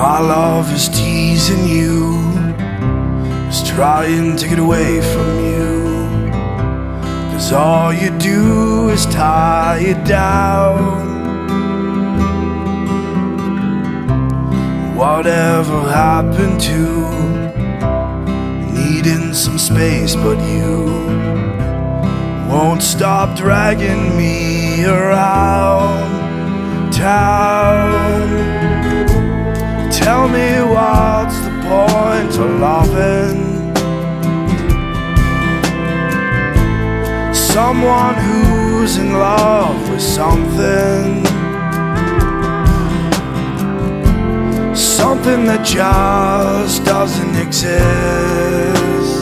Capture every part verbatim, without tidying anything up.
My love is teasing you, is trying to get away from you, 'cause all you do is tie you down. Whatever happened to needing some space, but you won't stop dragging me around town. Tell me what's the point of loving someone who's in love with something, something that just doesn't exist.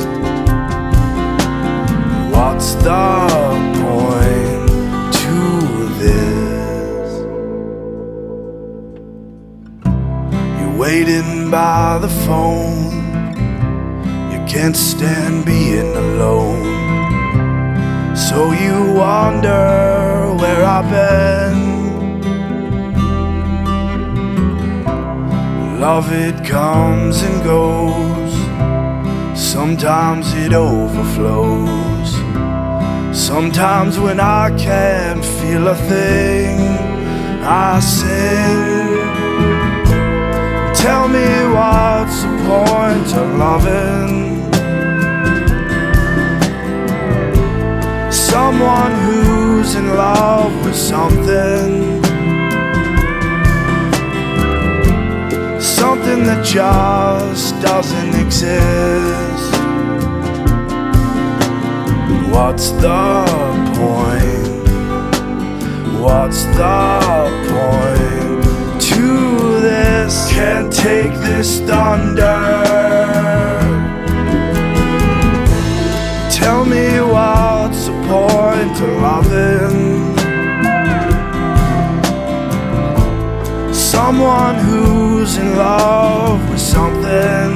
What's the point to this? You're waiting by the phone, you can't stand being alone, so you wonder where I've been. Love, it comes and goes, sometimes it overflows. Sometimes when I can't feel a thing, I sing. Tell me what's the point of loving someone who's in love with something, something that just doesn't exist. What's the point? What's the point to this? Can't take this thunder. Tell me what's the point of loving someone who's in love with something,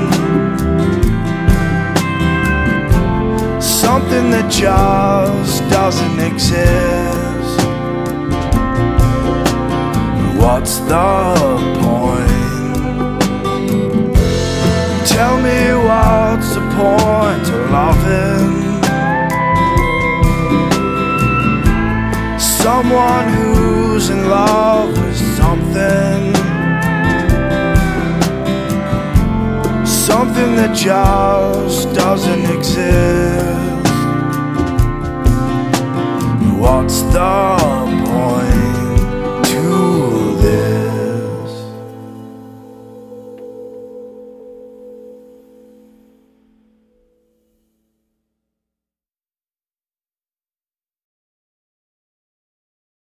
something that just doesn't exist. What's the point? Tell me what's the point of loving someone who's in love with something, something that just doesn't exist.